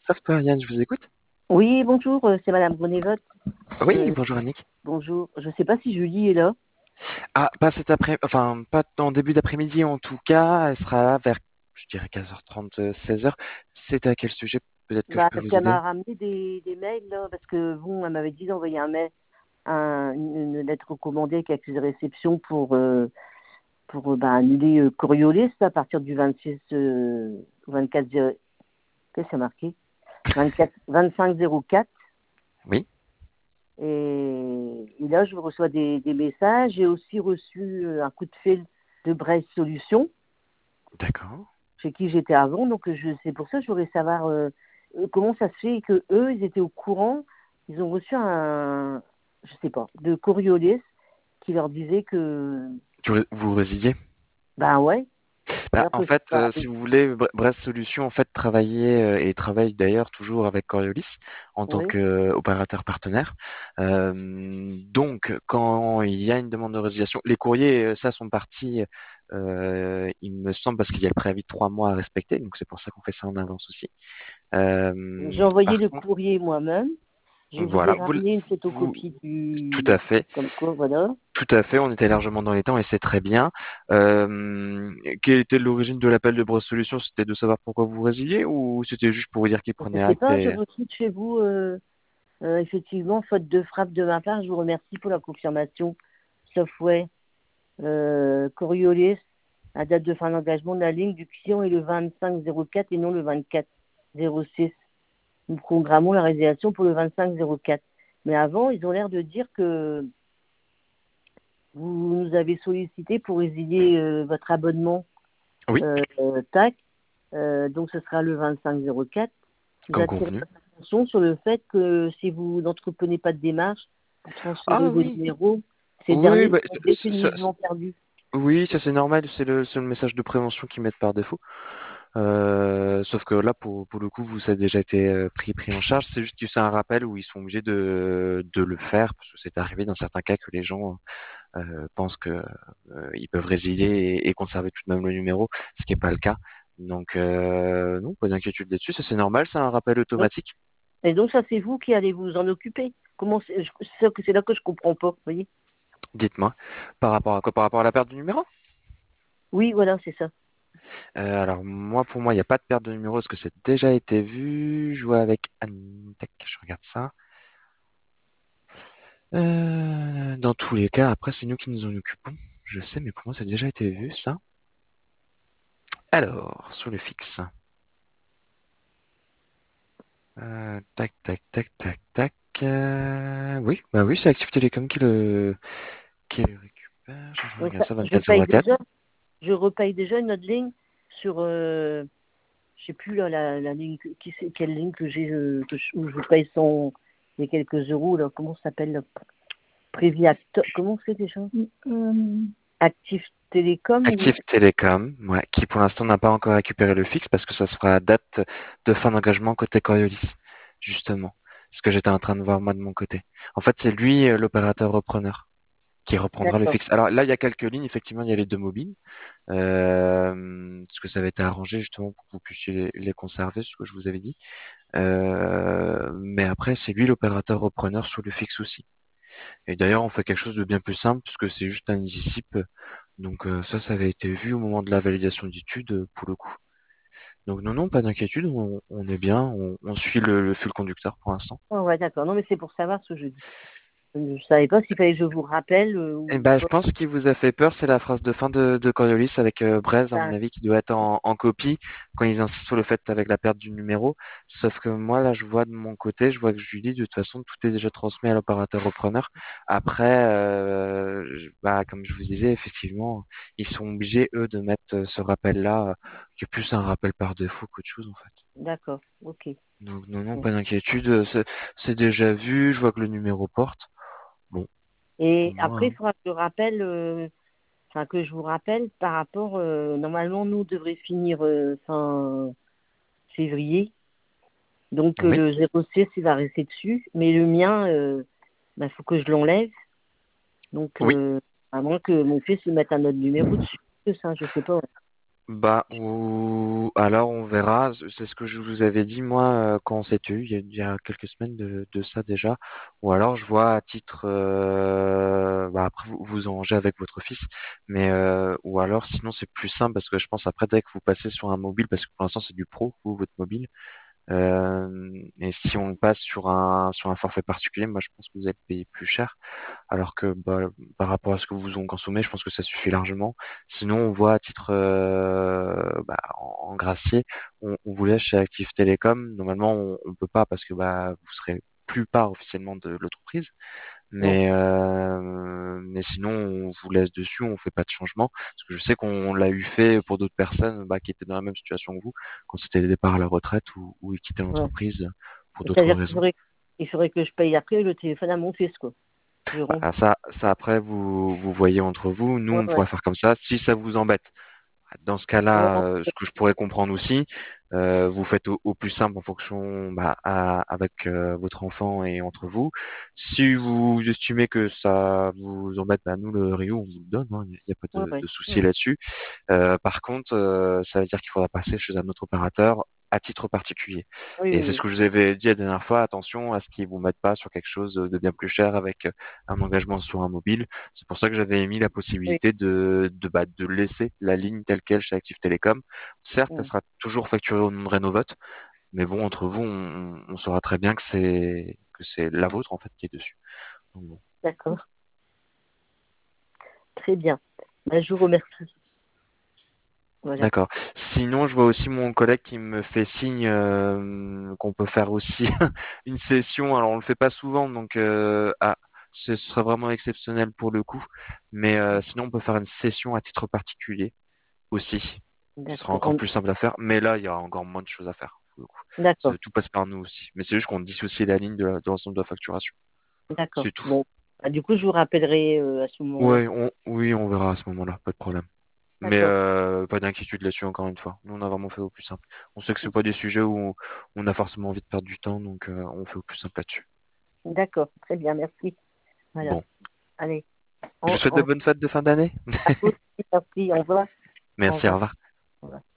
Software, Yann, je vous écoute. Oui, bonjour, c'est Madame Bonnevotte. Oui, Euh, bonjour Annick. bonjour, je ne sais pas si Julie est là. Ah, pas cet après, enfin, pas en début d'après-midi en tout cas. Elle sera là vers, je dirais 15h30, 16h. C'est à quel sujet? Peut-être que je Bah, peux parce vous qu'elle aider. m'a ramené des mails, là, parce que bon, elle m'avait dit d'envoyer un mail, une lettre recommandée avec accusé de réception pour annuler Coriolis à partir du 26, 24, qu'est-ce que c'est marqué? 24, 25-04. Oui, Et là, je reçois des messages. J'ai aussi reçu un coup de fil de Brest Solutions, d'accord. chez qui j'étais avant. Donc, c'est pour ça que je voudrais savoir comment ça se fait que eux, ils étaient au courant. Ils ont reçu je sais pas, de Coriolis qui leur disait que, Vous résidiez? ben ouais, Bah, alors en que c'est fait, pas. si vous voulez, Brest Solutions en fait travaillait et travaille d'ailleurs toujours avec Coriolis en tant Oui, qu'opérateur partenaire. Donc, quand il y a une demande de résiliation, les courriers, ça, sont partis, il me semble, parce qu'il y a le préavis de 3 mois à respecter. Donc, c'est pour ça qu'on fait ça en avance aussi. j'ai envoyé Par le contre, courrier moi-même. Je vous ai voilà, ramené une vous, photocopie tout à fait. comme quoi, voilà. Tout à fait, on était largement dans les temps et c'est très bien. Quelle était l'origine de l'appel de Brosse Solutions? C'était de savoir pourquoi vous résiliez ou c'était juste pour vous dire qu'il Je prenait sais acte pas, j'ai et... reçu de chez vous, effectivement, faute de frappe de ma part. Je vous remercie pour la confirmation. Software, Coriolis, la date de fin d'engagement de la ligne du client est le 25-04 et non le 24-06. Nous programmons la résiliation pour le 25-04. Mais avant, ils ont l'air de dire que vous nous avez sollicité pour résilier votre abonnement Oui, TAC. Donc ce sera le 25-04. Vous comme attirez convenu. votre attention sur le fait que si vous n'entreprenez pas de démarche pour transférer Ah vos oui, numéros, ces oui, derniers bah, seront définitivement perdus. oui, ça c'est normal, c'est le message de prévention qu'ils mettent par défaut. Sauf que là, pour le coup, vous, ça a déjà été pris en charge. C'est juste que c'est un rappel où ils sont obligés de le faire, parce que c'est arrivé dans certains cas que les gens pensent que ils peuvent résilier et conserver tout de même le numéro, ce qui n'est pas le cas. Donc non, pas d'inquiétude là-dessus, ça c'est normal, c'est un rappel automatique. Et donc ça, c'est vous qui allez vous en occuper. Comment c'est là que je comprends pas, vous voyez? Dites-moi, par rapport à quoi? Par rapport à la perte du numéro? Oui, voilà, c'est ça. Alors moi, pour moi, il n'y a pas de perte de numéro parce que c'est déjà été vu. Je vois avec Anne. Tac, je regarde ça. Dans tous les cas, après, c'est nous qui nous en occupons. Je sais, mais pour moi, ça a déjà été vu, ça. Alors, sur le fixe. Tac, tac, tac, tac, tac. Oui, bah oui, c'est Active Télécom qui le récupère. Je Donc regarde ça, ça 24/4. je repaye déjà une autre ligne sur, je sais plus là, la ligne, quelle ligne que j'ai, où je paye les quelques euros là, comment ça s'appelle là? Comment c'est déjà? Active Télécom ou Active Télécom, ouais, qui pour l'instant n'a pas encore récupéré le fixe parce que ça se fera à date de fin d'engagement côté Coriolis, justement. Ce que j'étais en train de voir moi de mon côté. En fait, c'est lui l'opérateur repreneur qui reprendra le d'accord, fixe. Alors là, il y a quelques lignes, effectivement, il y a les deux mobiles, parce que ça avait été arrangé justement pour que vous puissiez les conserver, ce que je vous avais dit. Mais après, c'est lui l'opérateur repreneur sur le fixe aussi. Et d'ailleurs, on fait quelque chose de bien plus simple puisque c'est juste un easy SIP. Donc ça avait été vu au moment de la validation d'études pour le coup. Donc non, non, pas d'inquiétude, on est bien, on suit le fil conducteur pour l'instant. ouais, ouais, d'accord. Non, mais c'est pour savoir ce jeudi. Je savais pas s'il fallait que je vous rappelle Et ou ben, je pas. pense qu'il vous a fait peur, c'est la phrase de fin de Coriolis avec Braise, à mon Ah, avis, qui doit être en copie quand ils insistent sur le fait avec la perte du numéro. Sauf que moi, là, je vois de mon côté, je vois que Julie, de toute façon, tout est déjà transmis à l'opérateur repreneur. Après, bah, comme je vous disais, effectivement, ils sont obligés, eux, de mettre ce rappel-là, qui est plus un rappel par défaut qu'autre chose, en fait. d'accord, ok. Donc non, non, pas d'inquiétude, c'est déjà vu, je vois que le numéro porte. Bon, pour Et moi, après, il hein. faudra que je rappelle, enfin que je vous rappelle par rapport, normalement, nous devrait finir fin février. Donc Oui, le 06, il va rester dessus, mais le mien, il faut que je l'enlève. Donc oui. à moins que mon fils lui mette un autre numéro dessus, que ça, je sais pas. Ouais. Bah, ou alors on verra. C'est ce que je vous avais dit moi quand on s'était eu il y a quelques semaines de ça déjà. Ou alors je vois à titre, bah après vous arrangez avec votre fils, mais ou alors sinon c'est plus simple parce que je pense après dès que vous passez sur un mobile, parce que pour l'instant c'est du pro vous votre mobile. Et si on passe sur un forfait particulier, moi je pense que vous allez payer plus cher. Alors que bah, par rapport à ce que vous en consommez, je pense que ça suffit largement. Sinon, on voit à titre bah, en gracier, on vous laisse chez Active Télécom. Normalement, on peut pas parce que bah, vous serez plus part officiellement de l'entreprise. Ouais, Mais sinon, on vous laisse dessus, on fait pas de changement. Parce que je sais qu'on l'a eu fait pour d'autres personnes bah, qui étaient dans la même situation que vous, quand c'était le départ à la retraite ou ils quittaient ouais. l'entreprise pour d'autres C'est-à-dire raisons. il faudrait que je paye après le téléphone à mon fils, quoi. Je romps. Bah, ça après, vous voyez entre vous. Nous, Ouais, on ouais. pourrait faire comme ça. Si ça vous embête, dans ce Non, cas-là, ce que je pourrais comprendre aussi, vous faites au plus simple en fonction bah, avec votre enfant et entre vous. Si vous estimez que ça vous embête, bah, nous, le Rio, on vous le donne. Il n'y a pas ouais, de ouais. souci là-dessus. Par contre, ça veut dire qu'il faudra passer chez un autre opérateur à titre particulier. Oui, Et oui, c'est ce oui. que je vous avais dit la dernière fois, attention à ce qu'ils vous mettent pas sur quelque chose de bien plus cher avec un engagement sur un mobile. C'est pour ça que j'avais émis la Oui, possibilité de laisser la ligne telle quelle chez Active Télécom. Certes, elle oui. sera toujours facturée au nom de Rénovote, mais bon, entre vous, on saura très bien que c'est la vôtre en fait qui est dessus. Donc, bon. D'accord. Très bien. Ben, je vous remercie. Voilà. D'accord. Sinon, je vois aussi mon collègue qui me fait signe qu'on peut faire aussi une session. Alors, on le fait pas souvent, donc ce serait vraiment exceptionnel pour le coup. Mais sinon, on peut faire une session à titre particulier aussi. Ce sera D'accord. encore plus simple à faire. Mais là, il y a encore moins de choses à faire pour le coup. D'accord. Tout passe par nous aussi. Mais c'est juste qu'on dissocie la ligne de l'ensemble de la facturation. D'accord. C'est tout. Bon. Ben, du coup, je vous rappellerai à ce moment-là. Ouais, oui, on verra à ce moment-là. Pas de problème. Mais D'accord. pas d'inquiétude là-dessus, encore une fois. Nous, on a vraiment fait au plus simple. On sait que c'est pas des sujets où on a forcément envie de perdre du temps, donc on fait au plus simple là-dessus. D'accord. Très bien. Merci. Voilà. Bon. Allez. Je vous souhaite de bonnes fêtes de fin d'année. À vous aussi, merci. Au revoir. Au Merci, au revoir. revoir. Au revoir.